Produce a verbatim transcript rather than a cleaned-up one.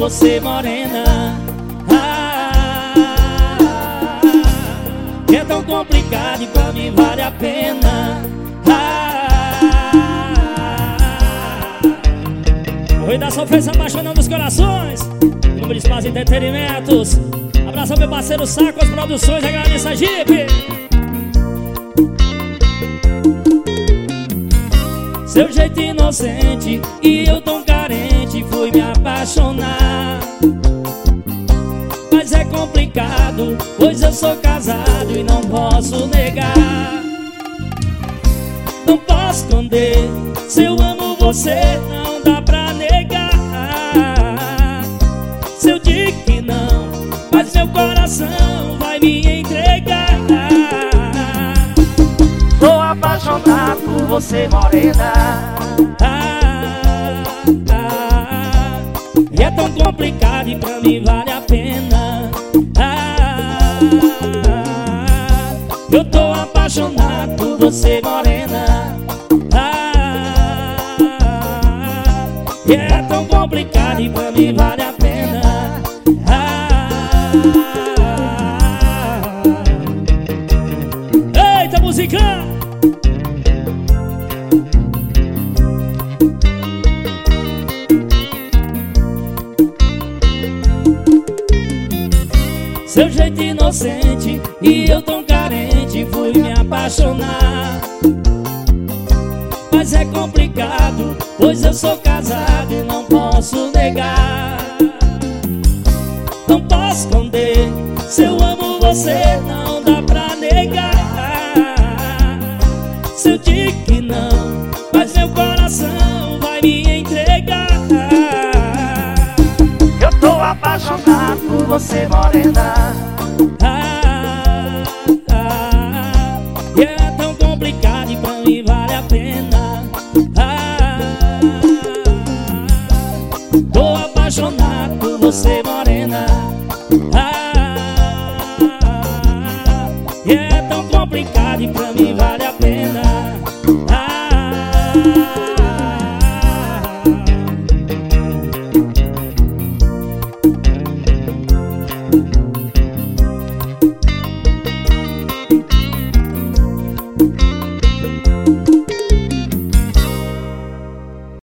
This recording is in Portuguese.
você morena. Ah, que é tão complicado e pra mim vale a pena. Ah, o rei da sofrência apaixonando os corações. Número de Espaço Entretenimentos. Abraço ao meu parceiro Sacos Produções, agradeço a Jeep. Seu jeito inocente e eu tão carente, fui me apaixonar. Mas é complicado, pois eu sou casado e não posso negar. Não posso esconder, se eu amo você não dá pra negar. Se eu digo que não, mas meu coração vai me entregar. Tô apaixonado por você, morena. Ah, ah, e é tão complicado e pra mim vale a pena. Ah, ah, eu tô apaixonado por você, morena. Ah, ah, e é tão complicado e pra mim vale a pena. Ah, ah, eita, música! Seu jeito inocente e eu tão carente, fui me apaixonar. Mas é complicado, pois eu sou casado e não posso negar. Não posso esconder, se eu amo você não dá pra negar. Se eu digo que não, mas meu coração vai me entregar. Eu tô apaixonado por você, morena. Ah, ah, e é tão complicado e pra mim vale a pena. Ah, tô apaixonado por você, morena. Ah, e é tão complicado e pra mim vale a pena.